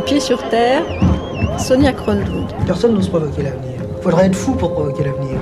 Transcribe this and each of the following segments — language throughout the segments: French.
pieds sur terre, Sonia Kronlund. Personne n'ose provoquer l'avenir. Il faudrait être fou pour provoquer l'avenir.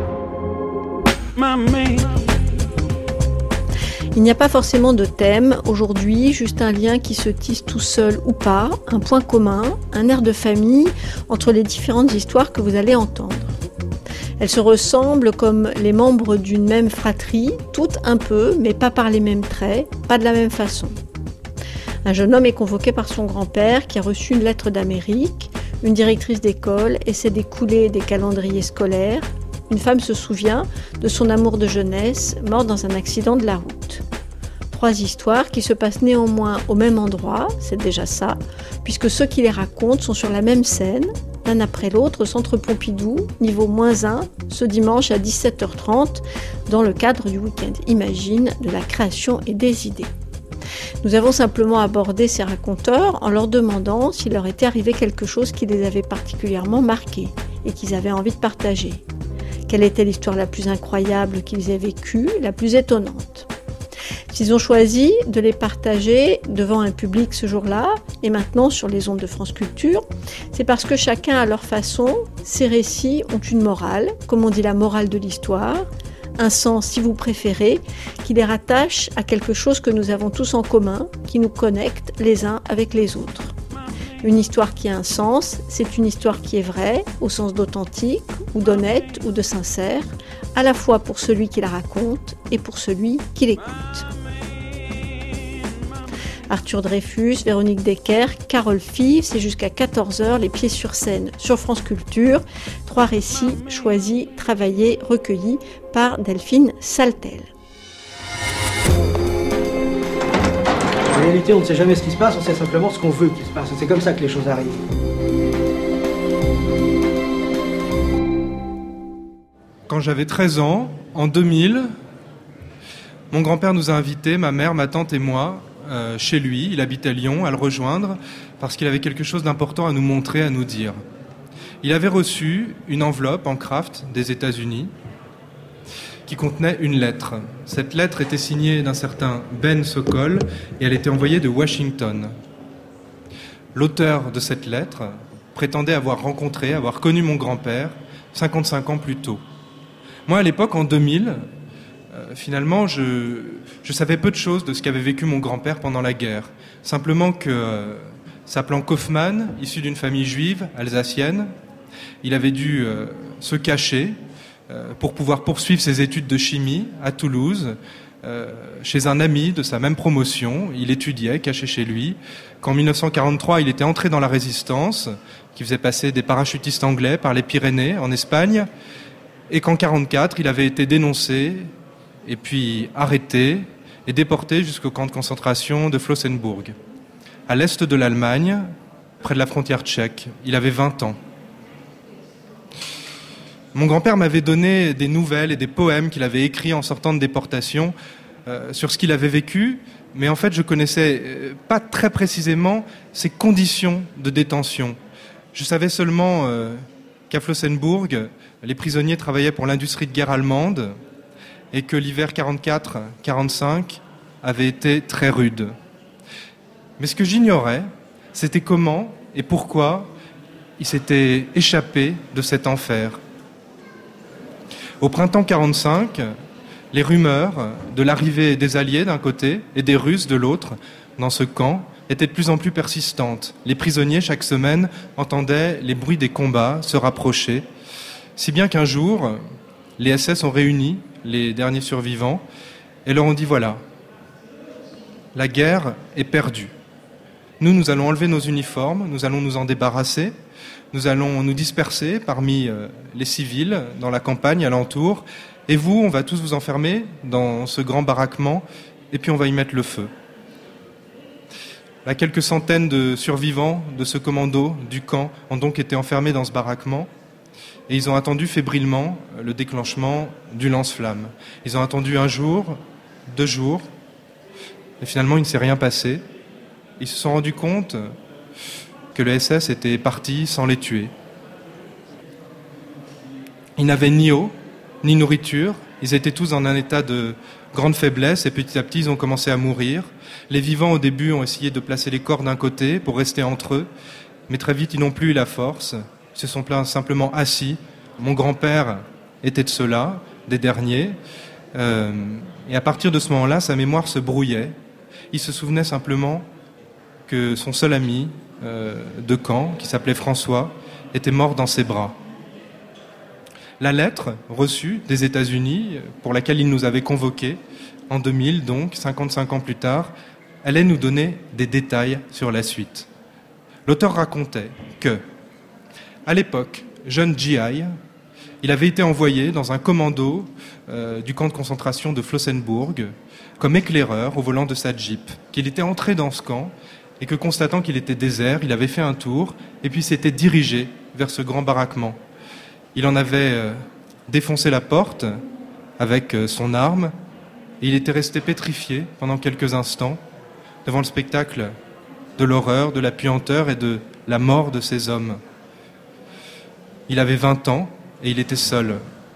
Il n'y a pas forcément de thème aujourd'hui, juste un lien qui se tisse tout seul ou pas, un point commun, un air de famille entre les différentes histoires que vous allez entendre. Elles se ressemblent comme les membres d'une même fratrie, toutes un peu, mais pas par les mêmes traits, pas de la même façon. Un jeune homme est convoqué par son grand-père qui a reçu une lettre d'Amérique. Une directrice d'école essaie d'écouler des calendriers scolaires. Une femme se souvient de son amour de jeunesse, mort dans un accident de la route. 3 histoires qui se passent néanmoins au même endroit, c'est déjà ça, puisque ceux qui les racontent sont sur la même scène, l'un après l'autre, au Centre Pompidou, niveau -1, ce dimanche à 17h30, dans le cadre du week-end Imagine de la création et des idées. Nous avons simplement abordé ces raconteurs en leur demandant s'il leur était arrivé quelque chose qui les avait particulièrement marqués et qu'ils avaient envie de partager. Quelle était l'histoire la plus incroyable qu'ils aient vécue, la plus étonnante ? S'ils ont choisi de les partager devant un public ce jour-là, et maintenant sur les ondes de France Culture, c'est parce que chacun à leur façon, ces récits ont une morale, comme on dit la morale de l'histoire, un sens si vous préférez, qui les rattache à quelque chose que nous avons tous en commun, qui nous connecte les uns avec les autres. Une histoire qui a un sens, c'est une histoire qui est vraie, au sens d'authentique, ou d'honnête, ou de sincère, à la fois pour celui qui la raconte et pour celui qui l'écoute. Arthur Dreyfus, Véronique Decker, Carole Fives, c'est jusqu'à 14h, les pieds sur scène sur France Culture. 3 récits choisis, travaillés, recueillis par Delphine Saltel. En réalité, on ne sait jamais ce qui se passe, on sait simplement ce qu'on veut qu'il se passe. C'est comme ça que les choses arrivent. Quand j'avais 13 ans, en 2000, mon grand-père nous a invités, ma mère, ma tante et moi, chez lui. Il habitait à Lyon, à le rejoindre, parce qu'il avait quelque chose d'important à nous montrer, à nous dire. Il avait reçu une enveloppe en craft des États-Unis qui contenait une lettre. Cette lettre était signée d'un certain Ben Sokol et elle était envoyée de Washington. L'auteur de cette lettre prétendait avoir rencontré, avoir connu mon grand-père 55 ans plus tôt. Moi, à l'époque, en 2000, finalement, je savais peu de choses de ce qu'avait vécu mon grand-père pendant la guerre. Simplement que, s'appelant Kaufmann, issu d'une famille juive alsacienne, il avait dû se cacher pour pouvoir poursuivre ses études de chimie à Toulouse, chez un ami de sa même promotion. Il étudiait, caché chez lui, qu'en 1943, il était entré dans la résistance, qui faisait passer des parachutistes anglais par les Pyrénées, en Espagne, et qu'en 1944, il avait été dénoncé, et puis arrêté, et déporté jusqu'au camp de concentration de Flossenburg, à l'est de l'Allemagne, près de la frontière tchèque. Il avait 20 ans. Mon grand-père m'avait donné des nouvelles et des poèmes qu'il avait écrits en sortant de déportation sur ce qu'il avait vécu, mais en fait je connaissais pas très précisément ses conditions de détention. Je savais seulement qu'à Flossenburg, les prisonniers travaillaient pour l'industrie de guerre allemande et que l'hiver 44-45 avait été très rude. Mais ce que j'ignorais, c'était comment et pourquoi il s'était échappé de cet enfer. Au printemps 45, les rumeurs de l'arrivée des Alliés d'un côté et des Russes de l'autre dans ce camp étaient de plus en plus persistantes. Les prisonniers, chaque semaine, entendaient les bruits des combats se rapprocher, si bien qu'un jour, les SS ont réuni les derniers survivants et leur ont dit « Voilà, la guerre est perdue. Nous allons enlever nos uniformes, nous allons nous en débarrasser. Nous allons nous disperser parmi les civils dans la campagne alentour. Et vous, on va tous vous enfermer dans ce grand baraquement et puis on va y mettre le feu. » Là, quelques centaines de survivants de ce commando du camp ont donc été enfermés dans ce baraquement et ils ont attendu fébrilement le déclenchement du lance-flamme. Ils ont attendu 1 jour, 2 jours et finalement il ne s'est rien passé. Ils se sont rendus compte que le SS était parti sans les tuer. Ils n'avaient ni eau, ni nourriture, Ils étaient tous dans un état de grande faiblesse et petit à petit, ils ont commencé à mourir. Les vivants, au début, ont essayé de placer les corps d'un côté pour rester entre eux, mais très vite, ils n'ont plus eu la force. Ils se sont simplement assis. Mon grand-père était de ceux-là, des derniers. Et à partir de ce moment-là, sa mémoire se brouillait. Il se souvenait simplement que son seul ami de camp, qui s'appelait François, était mort dans ses bras. La lettre reçue des États-Unis, pour laquelle il nous avait convoqués, en 2000, donc 55 ans plus tard, allait nous donner des détails sur la suite. L'auteur racontait que, à l'époque, jeune GI, il avait été envoyé dans un commando du camp de concentration de Flossenburg comme éclaireur au volant de sa Jeep, qu'il était entré dans ce camp et que, constatant qu'il était désert, il avait fait un tour et puis s'était dirigé vers ce grand baraquement. Il en avait défoncé la porte avec son arme et il était resté pétrifié pendant quelques instants devant le spectacle de l'horreur, de la puanteur et de la mort de ces hommes. Il avait 20 ans et il était seul. Il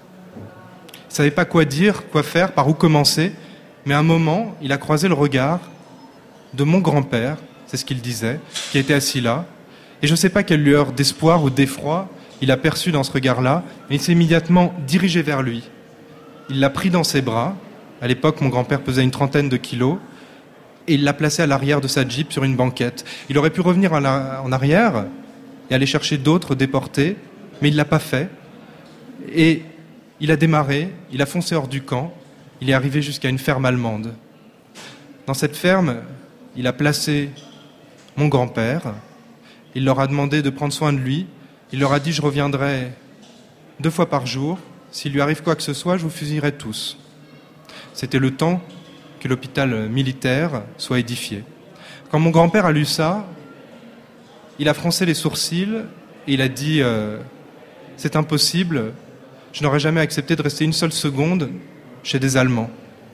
ne savait pas quoi dire, quoi faire, par où commencer, mais à un moment, il a croisé le regard de mon grand-père, c'est ce qu'il disait, qui était assis là, et je ne sais pas quelle lueur d'espoir ou d'effroi il a perçu dans ce regard-là, mais il s'est immédiatement dirigé vers lui. Il l'a pris dans ses bras. À l'époque, mon grand-père pesait une 30aine de kilos, et il l'a placé à l'arrière de sa Jeep sur une banquette. Il aurait pu revenir en arrière et aller chercher d'autres déportés, mais il ne l'a pas fait. Et il a démarré, il a foncé hors du camp, il est arrivé jusqu'à une ferme allemande. Dans cette ferme, il a placé mon grand-père, il leur a demandé de prendre soin de lui, il leur a dit « je reviendrai 2 fois par jour, s'il lui arrive quoi que ce soit, je vous fusillerai tous ». C'était le temps que l'hôpital militaire soit édifié. Quand mon grand-père a lu ça, il a froncé les sourcils et il a dit « c'est impossible, je n'aurais jamais accepté de rester une seule seconde chez des Allemands ».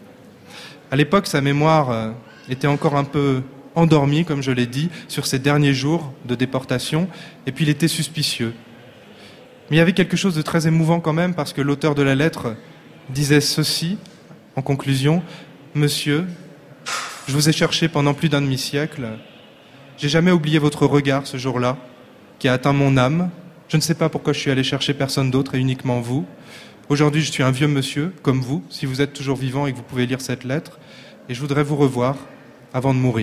À l'époque, sa mémoire était encore un peu endormi, comme je l'ai dit, sur ces derniers jours de déportation, et puis il était suspicieux. Mais il y avait quelque chose de très émouvant quand même, parce que l'auteur de la lettre disait ceci, en conclusion, « Monsieur, je vous ai cherché pendant plus d'un demi-siècle. J'ai jamais oublié votre regard ce jour-là, qui a atteint mon âme. Je ne sais pas pourquoi je suis allé chercher personne d'autre et uniquement vous. Aujourd'hui, je suis un vieux monsieur, comme vous, si vous êtes toujours vivant et que vous pouvez lire cette lettre, et je voudrais vous revoir avant de mourir. »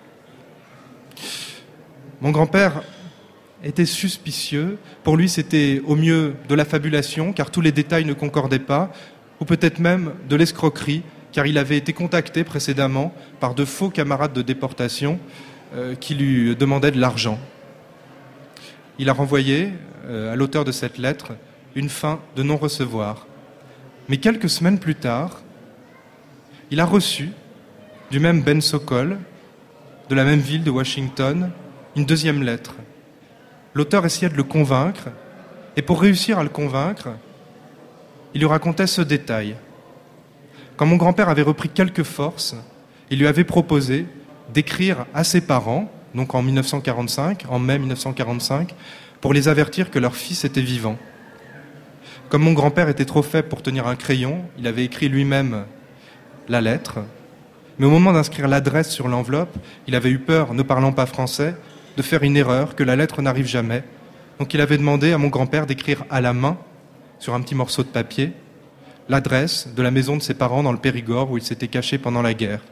Mon grand-père était suspicieux. Pour lui, c'était au mieux de la fabulation, car tous les détails ne concordaient pas, ou peut-être même de l'escroquerie, car il avait été contacté précédemment par de faux camarades de déportation qui lui demandaient de l'argent. Il a renvoyé à l'auteur de cette lettre une fin de non-recevoir. Mais quelques semaines plus tard, il a reçu du même Ben Sokol, de la même ville de Washington, une deuxième lettre. L'auteur essayait de le convaincre, et pour réussir à le convaincre, il lui racontait ce détail. Quand mon grand-père avait repris quelques forces, il lui avait proposé d'écrire à ses parents, donc en 1945, en mai 1945, pour les avertir que leur fils était vivant. Comme mon grand-père était trop faible pour tenir un crayon, il avait écrit lui-même la lettre, mais au moment d'inscrire l'adresse sur l'enveloppe, il avait eu peur, ne parlant pas français, de faire une erreur, que la lettre n'arrive jamais. Donc il avait demandé à mon grand-père d'écrire à la main, sur un petit morceau de papier, l'adresse de la maison de ses parents dans le Périgord où il s'était caché pendant la guerre.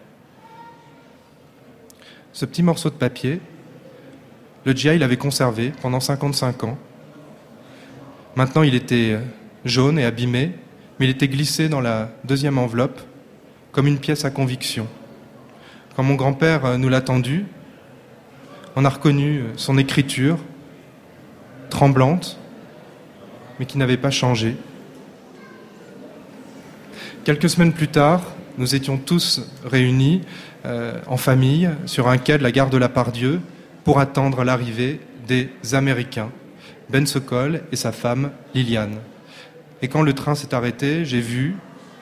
Ce petit morceau de papier, le GI l'avait conservé pendant 55 ans. Maintenant, il était jaune et abîmé, mais il était glissé dans la deuxième enveloppe comme une pièce à conviction. Quand mon grand-père nous l'a tendu, on a reconnu son écriture, tremblante, mais qui n'avait pas changé. Quelques semaines plus tard, nous étions tous réunis en famille sur un quai de la gare de la Pardieu pour attendre l'arrivée des Américains, Ben Sokol et sa femme Liliane. Et quand le train s'est arrêté, j'ai vu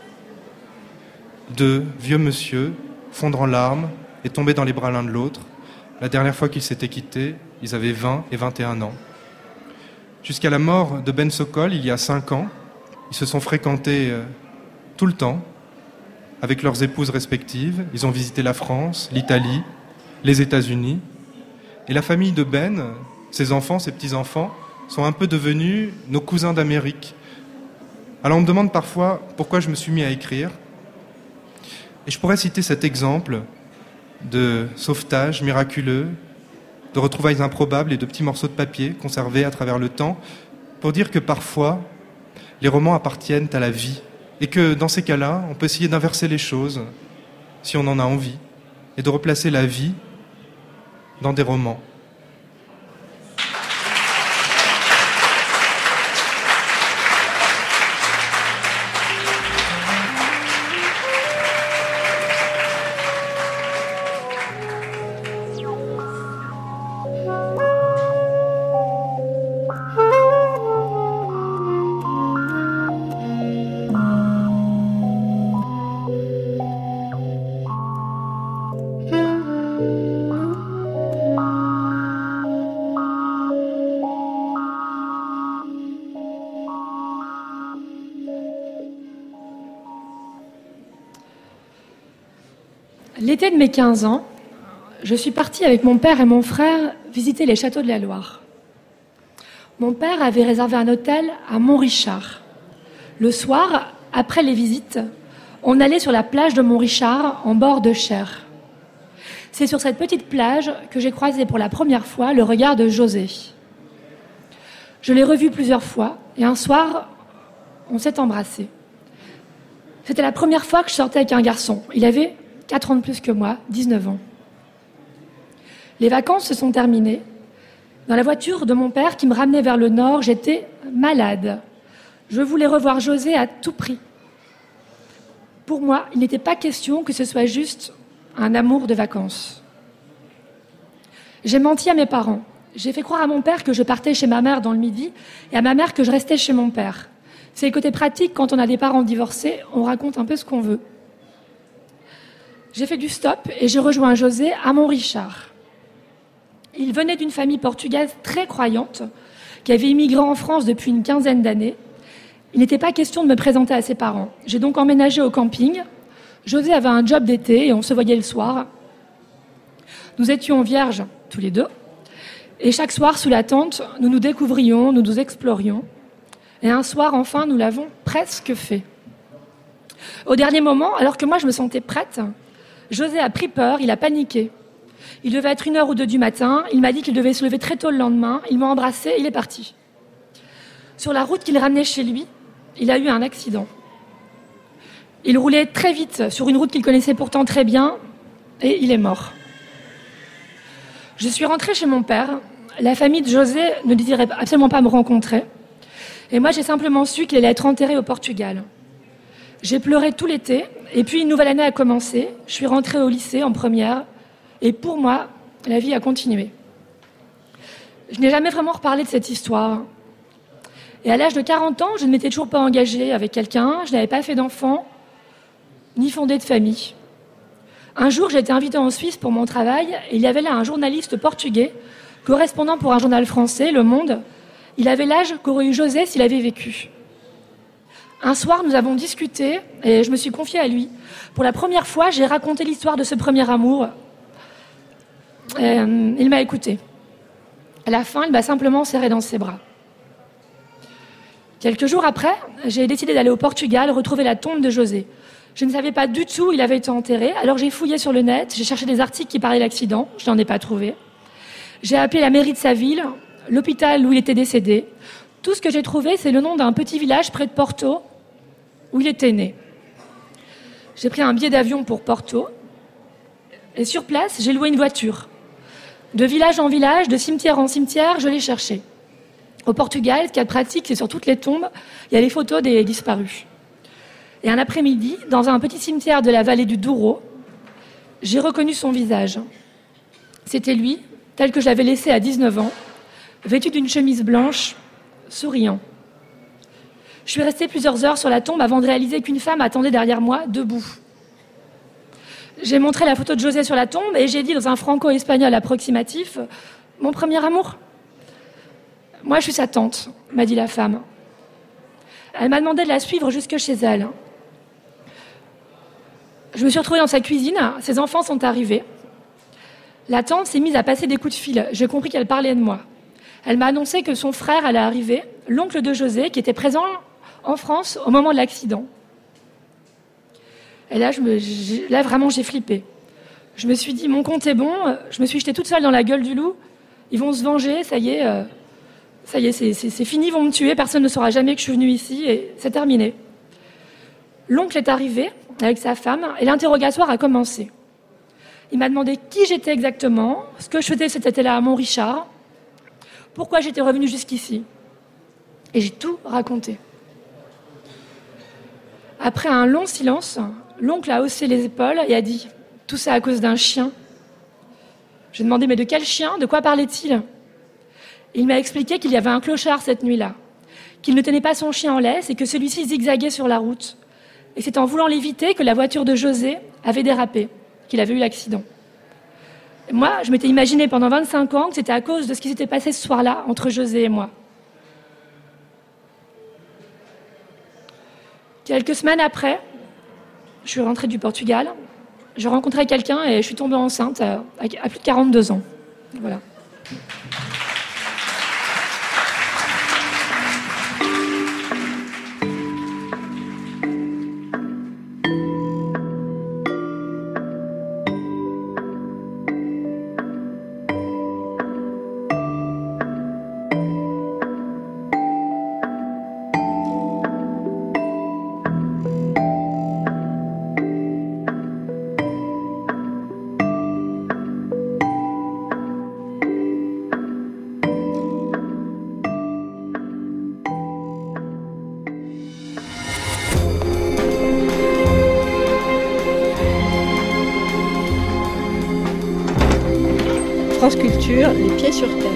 2 vieux monsieur fondre en larmes et tomber dans les bras l'un de l'autre. La dernière fois qu'ils s'étaient quittés, ils avaient 20 et 21 ans. Jusqu'à la mort de Ben Sokol, il y a 5 ans, ils se sont fréquentés tout le temps, avec leurs épouses respectives. Ils ont visité la France, l'Italie, les États-Unis. Et la famille de Ben, ses enfants, ses petits-enfants, sont un peu devenus nos cousins d'Amérique. Alors on me demande parfois pourquoi je me suis mis à écrire. Et je pourrais citer cet exemple de sauvetage miraculeux, de retrouvailles improbables et de petits morceaux de papier conservés à travers le temps, pour dire que parfois, les romans appartiennent à la vie. Et que dans ces cas-là, on peut essayer d'inverser les choses, si on en a envie, et de replacer la vie dans des romans. L'été de mes 15 ans, je suis partie avec mon père et mon frère visiter les châteaux de la Loire. Mon père avait réservé un hôtel à Montrichard. Le soir, après les visites, on allait sur la plage de Montrichard en bord de Cher. C'est sur cette petite plage que j'ai croisé pour la première fois le regard de José. Je l'ai revu plusieurs fois et un soir, on s'est embrassés. C'était la première fois que je sortais avec un garçon. Il avait 4 ans de plus que moi, 19 ans. Les vacances se sont terminées. Dans la voiture de mon père qui me ramenait vers le nord, j'étais malade. Je voulais revoir José à tout prix. Pour moi, il n'était pas question que ce soit juste un amour de vacances. J'ai menti à mes parents. J'ai fait croire à mon père que je partais chez ma mère dans le midi et à ma mère que je restais chez mon père. C'est le côté pratique quand on a des parents divorcés, on raconte un peu ce qu'on veut. J'ai fait du stop et j'ai rejoint José à Montrichard. Il venait d'une famille portugaise très croyante qui avait immigré en France depuis une 15aine d'années. Il n'était pas question de me présenter à ses parents. J'ai donc emménagé au camping. José avait un job d'été et on se voyait le soir. Nous étions vierges tous les deux. Et chaque soir, sous la tente, nous nous découvrions, nous nous explorions. Et un soir, enfin, nous l'avons presque fait. Au dernier moment, alors que moi je me sentais prête, José a pris peur, il a paniqué. Il devait être 1h ou 2 du matin, il m'a dit qu'il devait se lever très tôt le lendemain, il m'a embrassée, il est parti. Sur la route qu'il ramenait chez lui, il a eu un accident. Il roulait très vite sur une route qu'il connaissait pourtant très bien, et il est mort. Je suis rentrée chez mon père, la famille de José ne désirait absolument pas me rencontrer, et moi j'ai simplement su qu'il allait être enterré au Portugal. J'ai pleuré tout l'été, et puis une nouvelle année a commencé. Je suis rentrée au lycée en première, et pour moi, la vie a continué. Je n'ai jamais vraiment reparlé de cette histoire. Et à l'âge de 40 ans, je ne m'étais toujours pas engagée avec quelqu'un, je n'avais pas fait d'enfant, ni fondé de famille. Un jour, j'ai été invitée en Suisse pour mon travail, et il y avait là un journaliste portugais, correspondant pour un journal français, Le Monde. Il avait l'âge qu'aurait eu José s'il avait vécu. Un soir, nous avons discuté et je me suis confiée à lui. Pour la première fois, j'ai raconté l'histoire de ce premier amour. Il m'a écoutée. À la fin, il m'a simplement serré dans ses bras. Quelques jours après, j'ai décidé d'aller au Portugal retrouver la tombe de José. Je ne savais pas du tout où il avait été enterré, alors j'ai fouillé sur le net, j'ai cherché des articles qui parlaient de l'accident, je n'en ai pas trouvé. J'ai appelé la mairie de sa ville, l'hôpital où il était décédé. Tout ce que j'ai trouvé, c'est le nom d'un petit village près de Porto, où il était né. J'ai pris un billet d'avion pour Porto, et sur place, j'ai loué une voiture. De village en village, de cimetière en cimetière, je l'ai cherché. Au Portugal, ce qu'il y a de pratique, c'est sur toutes les tombes, il y a les photos des disparus. Et un après-midi, dans un petit cimetière de la vallée du Douro, j'ai reconnu son visage. C'était lui, tel que je l'avais laissé à 19 ans, vêtu d'une chemise blanche, souriant. Je suis restée plusieurs heures sur la tombe avant de réaliser qu'une femme attendait derrière moi, debout. J'ai montré la photo de José sur la tombe et j'ai dit dans un franco-espagnol approximatif « Mon premier amour ?» « Moi, je suis sa tante », m'a dit la femme. Elle m'a demandé de la suivre jusque chez elle. Je me suis retrouvée dans sa cuisine, ses enfants sont arrivés. La tante s'est mise à passer des coups de fil. J'ai compris qu'elle parlait de moi. Elle m'a annoncé que son frère allait arriver, l'oncle de José, qui était présent en France au moment de l'accident. Et là, vraiment, j'ai flippé. Je me suis dit, mon compte est bon. Je me suis jetée toute seule dans la gueule du loup. Ils vont se venger, ça y est, c'est fini, ils vont me tuer. Personne ne saura jamais que je suis venue ici et c'est terminé. L'oncle est arrivé avec sa femme et l'interrogatoire a commencé. Il m'a demandé qui j'étais exactement, ce que je faisais cet été-là à Mont-Richard, pourquoi j'étais revenue jusqu'ici. Et j'ai tout raconté. Après un long silence, l'oncle a haussé les épaules et a dit « Tout ça à cause d'un chien ». J'ai demandé « Mais de quel chien ? De quoi parlait-il » Il m'a expliqué qu'il y avait un clochard cette nuit-là, qu'il ne tenait pas son chien en laisse et que celui-ci zigzaguait sur la route. Et c'est en voulant l'éviter que la voiture de José avait dérapé, qu'il avait eu l'accident. Et moi, je m'étais imaginé pendant 25 ans que c'était à cause de ce qui s'était passé ce soir-là entre José et moi. Quelques semaines après, je suis rentrée du Portugal. Je rencontrais quelqu'un et je suis tombée enceinte à plus de 42 ans. Voilà. France Culture, les pieds sur terre.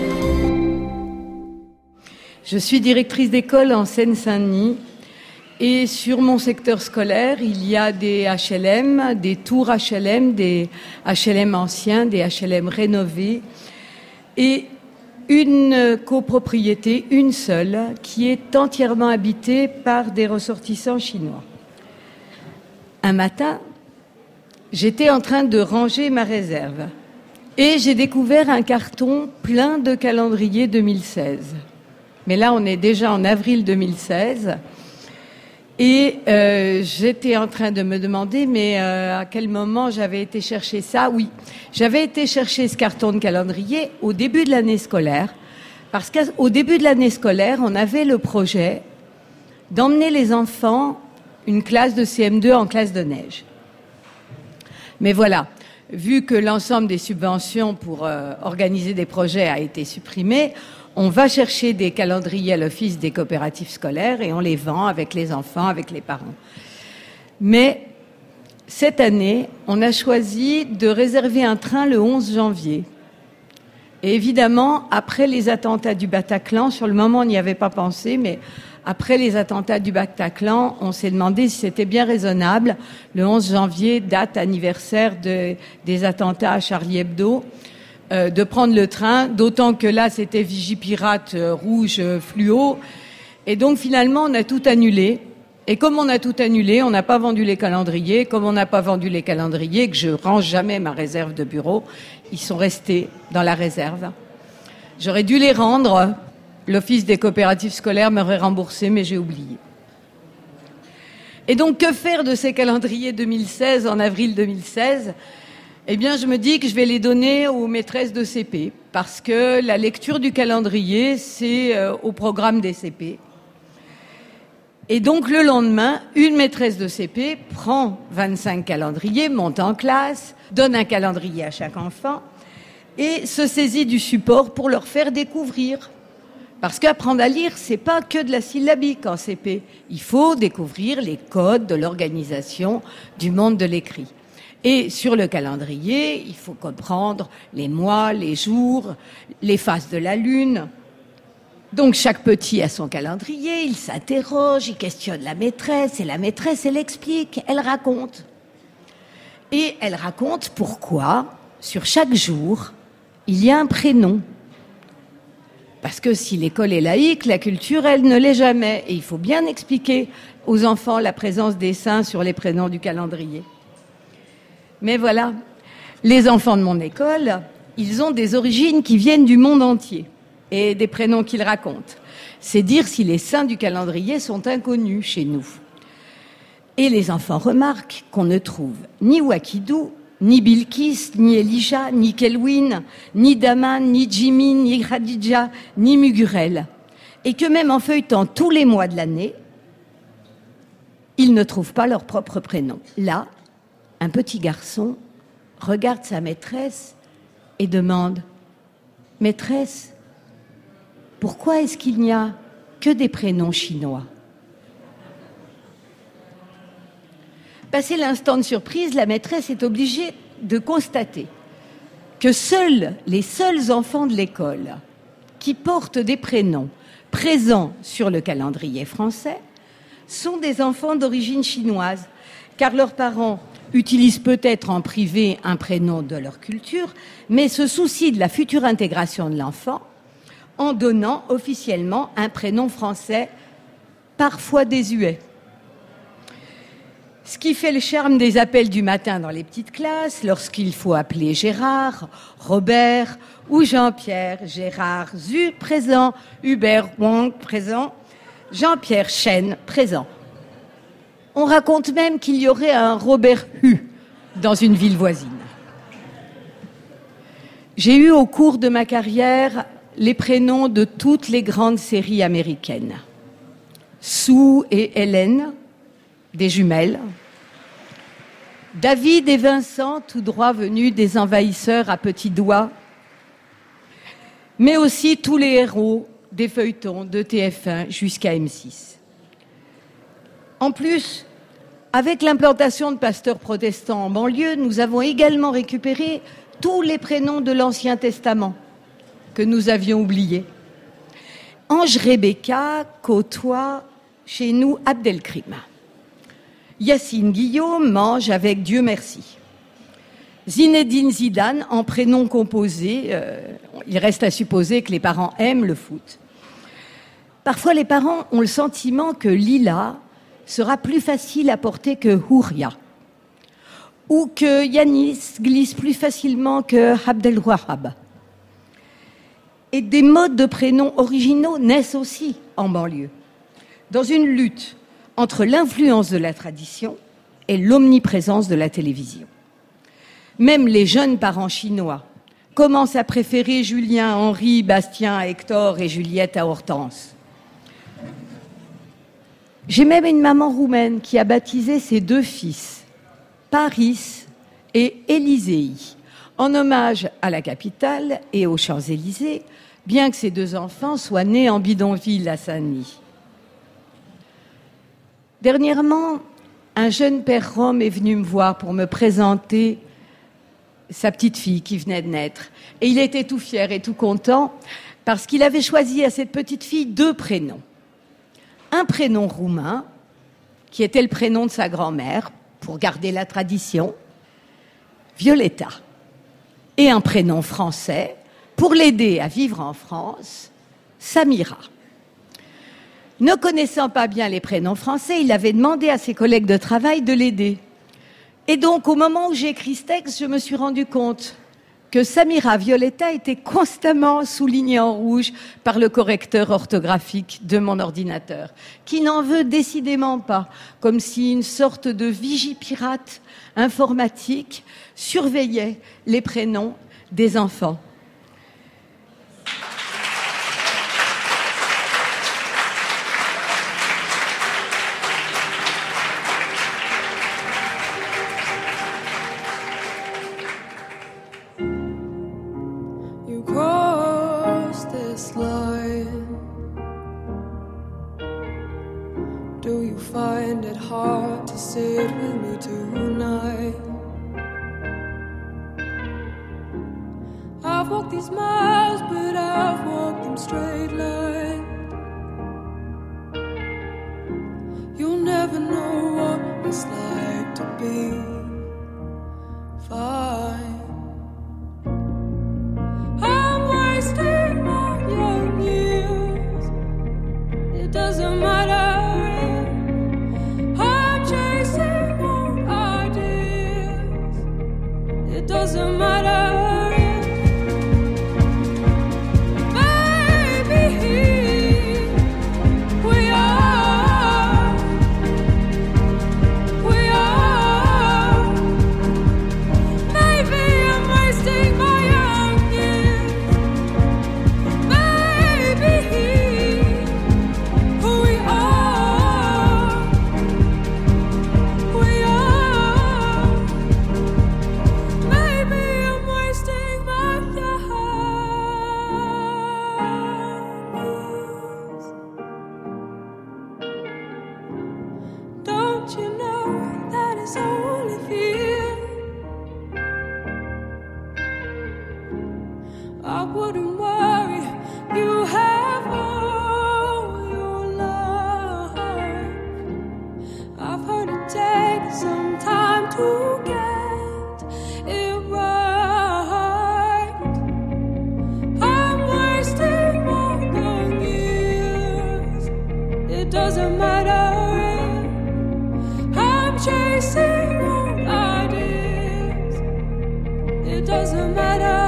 Je suis directrice d'école en Seine-Saint-Denis et sur mon secteur scolaire, il y a des HLM, des tours HLM, des HLM anciens, des HLM rénovés et une copropriété, une seule, qui est entièrement habitée par des ressortissants chinois. Un matin, j'étais en train de ranger ma réserve. Et j'ai découvert un carton plein de calendriers 2016. Mais là, on est déjà en avril 2016. Et j'étais en train de me demander, mais à quel moment j'avais été chercher ça ? Oui, j'avais été chercher ce carton de calendrier au début de l'année scolaire. Parce qu'au début de l'année scolaire, on avait le projet d'emmener les enfants, une classe de CM2 en classe de neige. Mais voilà. Vu que l'ensemble des subventions pour organiser des projets a été supprimé, on va chercher des calendriers à l'office des coopératives scolaires et on les vend avec les enfants, avec les parents. Mais cette année, on a choisi de réserver un train le 11 janvier. Et évidemment, après les attentats du Bataclan, sur le moment on n'y avait pas pensé, mais après les attentats du Bataclan, on s'est demandé si c'était bien raisonnable, le 11 janvier, date anniversaire des attentats à Charlie Hebdo, de prendre le train, d'autant que là, c'était Vigipirate rouge fluo. Et donc, finalement, on a tout annulé. Et comme on a tout annulé, on n'a pas vendu les calendriers. Comme on n'a pas vendu les calendriers, que je range jamais ma réserve de bureau, ils sont restés dans la réserve. J'aurais dû les rendre. L'Office des coopératives scolaires m'aurait remboursé, mais j'ai oublié. Et donc, que faire de ces calendriers 2016 en avril 2016 ? Eh bien, je me dis que je vais les donner aux maîtresses de CP, parce que la lecture du calendrier, c'est au programme des CP. Et donc, le lendemain, une maîtresse de CP prend 25 calendriers, monte en classe, donne un calendrier à chaque enfant, et se saisit du support pour leur faire découvrir. Parce qu'apprendre à lire, c'est pas que de la syllabique en CP. Il faut découvrir les codes de l'organisation du monde de l'écrit. Et sur le calendrier, il faut comprendre les mois, les jours, les phases de la lune. Donc chaque petit a son calendrier, il s'interroge, il questionne la maîtresse, et la maîtresse, elle explique, elle raconte. Et elle raconte pourquoi, sur chaque jour, il y a un prénom. Parce que si l'école est laïque, la culture, elle ne l'est jamais. Et il faut bien expliquer aux enfants la présence des saints sur les prénoms du calendrier. Mais voilà, les enfants de mon école, ils ont des origines qui viennent du monde entier et des prénoms qu'ils racontent. C'est dire si les saints du calendrier sont inconnus chez nous. Et les enfants remarquent qu'on ne trouve ni Wakidou, ni Bilkis, ni Elijah, ni Kelwin, ni Daman, ni Jimmy, ni Khadija, ni Mugurel. Et que même en feuilletant tous les mois de l'année, ils ne trouvent pas leur propre prénom. Là, un petit garçon regarde sa maîtresse et demande « Maîtresse, pourquoi est-ce qu'il n'y a que des prénoms chinois ?» Passé l'instant de surprise, la maîtresse est obligée de constater que les seuls enfants de l'école qui portent des prénoms présents sur le calendrier français sont des enfants d'origine chinoise, car leurs parents utilisent peut-être en privé un prénom de leur culture, mais se soucient de la future intégration de l'enfant en donnant officiellement un prénom français, parfois désuet. Ce qui fait le charme des appels du matin dans les petites classes, lorsqu'il faut appeler Gérard, Robert ou Jean-Pierre. Gérard Zu, présent. Hubert Wang, présent. Jean-Pierre Chen, présent. On raconte même qu'il y aurait un Robert Hu dans une ville voisine. J'ai eu au cours de ma carrière les prénoms de toutes les grandes séries américaines. Sue et Hélène, des jumelles. David et Vincent, tout droit venus des envahisseurs à petits doigts. Mais aussi tous les héros des feuilletons de TF1 jusqu'à M6. En plus, avec l'implantation de pasteurs protestants en banlieue, nous avons également récupéré tous les prénoms de l'Ancien Testament que nous avions oubliés. Ange Rebecca côtoie chez nous Abdelkrim. Yacine Guillaume mange avec Dieu merci. Zinedine Zidane en prénom composé. Il reste à supposer que les parents aiment le foot. Parfois, les parents ont le sentiment que Lila sera plus facile à porter que Houria, ou que Yanis glisse plus facilement que Abdelwahab. Et des modes de prénoms originaux naissent aussi en banlieue, dans une lutte entre l'influence de la tradition et l'omniprésence de la télévision. Même les jeunes parents chinois commencent à préférer Julien, Henri, Bastien à Hector et Juliette à Hortense. J'ai même une maman roumaine qui a baptisé ses 2 fils, Paris et Élisée, en hommage à la capitale et aux Champs-Élysées, bien que ces 2 enfants soient nés en bidonville à Saint-Denis. Dernièrement, un jeune père rom est venu me voir pour me présenter sa petite fille qui venait de naître. Et il était tout fier et tout content parce qu'il avait choisi à cette petite fille 2 prénoms. Un prénom roumain, qui était le prénom de sa grand-mère, pour garder la tradition, Violetta. Et un prénom français, pour l'aider à vivre en France, Samira. Ne connaissant pas bien les prénoms français, il avait demandé à ses collègues de travail de l'aider. Et donc, au moment où j'ai écrit ce texte, je me suis rendu compte que Samira Violetta était constamment soulignée en rouge par le correcteur orthographique de mon ordinateur, qui n'en veut décidément pas, comme si une sorte de vigipirate informatique surveillait les prénoms des enfants. Do you find it hard to sit with me tonight? I've walked these miles, but I've walked them straight line. You'll never know what it's like to be fine. I'm wasting my young years. It doesn't matter. I'm chasing old ideas. you know that it's only fear? I wouldn't worry, you have all your life. I've heard it takes some time to get it right. I'm wasting more than years. It doesn't matter if I'm chasing old ideas. It doesn't matter.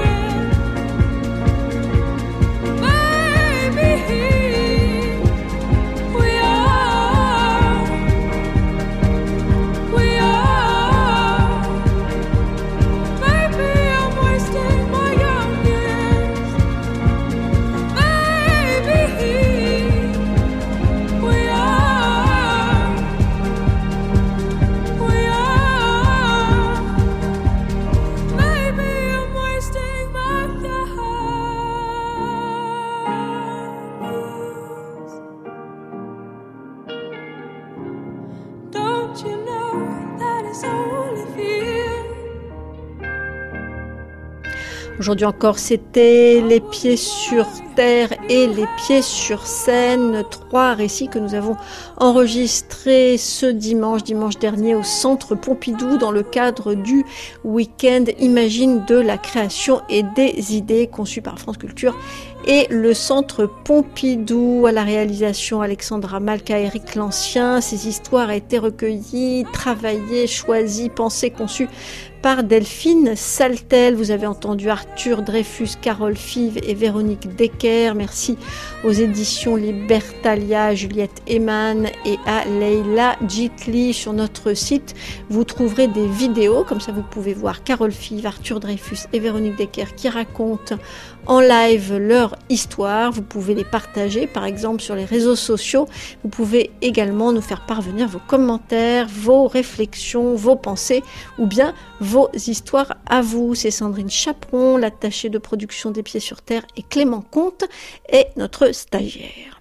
Aujourd'hui encore, c'était Les Pieds sur Terre et Les Pieds sur Scène, 3 récits que nous avons enregistrés ce dimanche dernier au Centre Pompidou dans le cadre du week-end Imagine de la création et des idées conçu par France Culture et le Centre Pompidou. À la réalisation, Alexandra Malka, Éric Lancien. Ces histoires ont été recueillies, travaillées, choisies, pensées, conçues par Delphine Saltel. Vous avez entendu Arthur Dreyfus, Carole Five et Véronique Decker. Merci aux éditions Libertalia, Juliette Eman et à Leila Jitli. Sur notre site, vous trouverez des vidéos, comme ça vous pouvez voir Carole Five, Arthur Dreyfus et Véronique Decker qui racontent en live leur histoire. Vous pouvez les partager par exemple sur les réseaux sociaux. Vous pouvez également nous faire parvenir vos commentaires, vos réflexions, vos pensées ou bien vos histoires à vous. C'est Sandrine Chaperon, l'attachée de production des Pieds sur Terre, et Clément Comte est notre stagiaire.